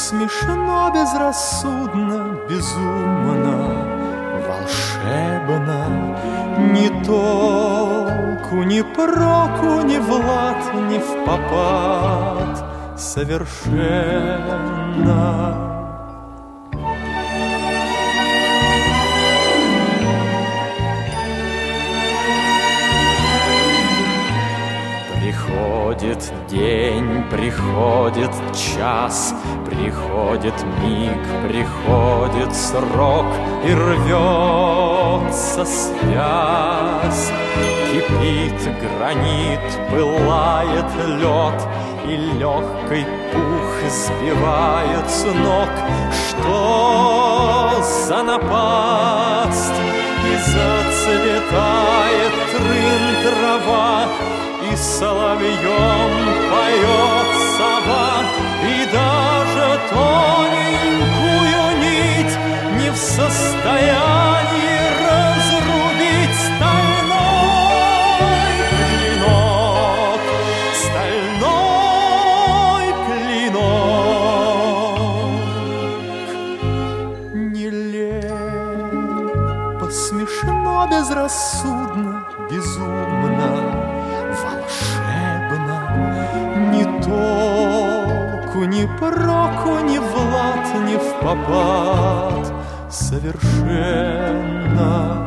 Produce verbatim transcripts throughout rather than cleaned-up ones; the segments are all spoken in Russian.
Смешно, безрассудно, безумно, волшебно. Ни толку, ни проку, ни в лад, ни в попад совершенно. Приходит день, приходит час, приходит миг, приходит срок, и рвется связь. Кипит гранит, пылает лед, и легкий пух сбивает с ног. Что за напасть? И зацветает трын трава, и соловьем поет сова, и даже тоненькую нить не в состоянии разрубить стальной клинок, стальной клинок. Нелепо, смешно, безрассудно, безумно, волшебно. Ни толку, ни проку, ни в лад, ни в попад совершенно.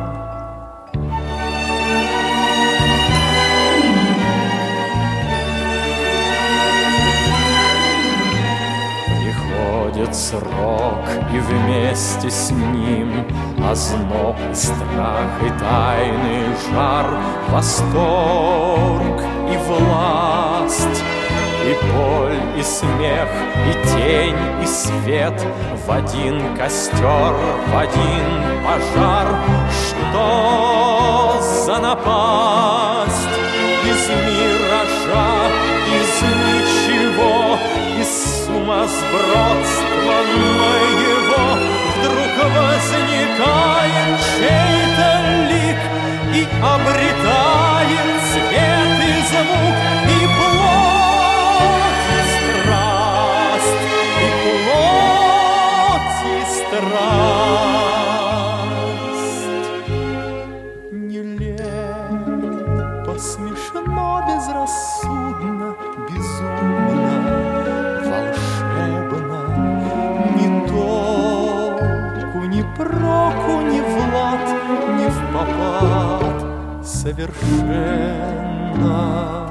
Приходит срок, и вместе с ним озноб, и страх, и тайный жар, восторг и власть, и боль, и смех, и тень, и свет в один костер, в один пожар. Что за напасть? Из миража, из ничего, из сумасбродства моего вдруг возникает чей-то лик и обретает цвет и звук, и плоть, и страсть, и плоть, и страсть. Нелепо, смешно, безрассудно, безумно, волшебно. Ни толку, ни проку, ни в лад, ни в попад совершенно.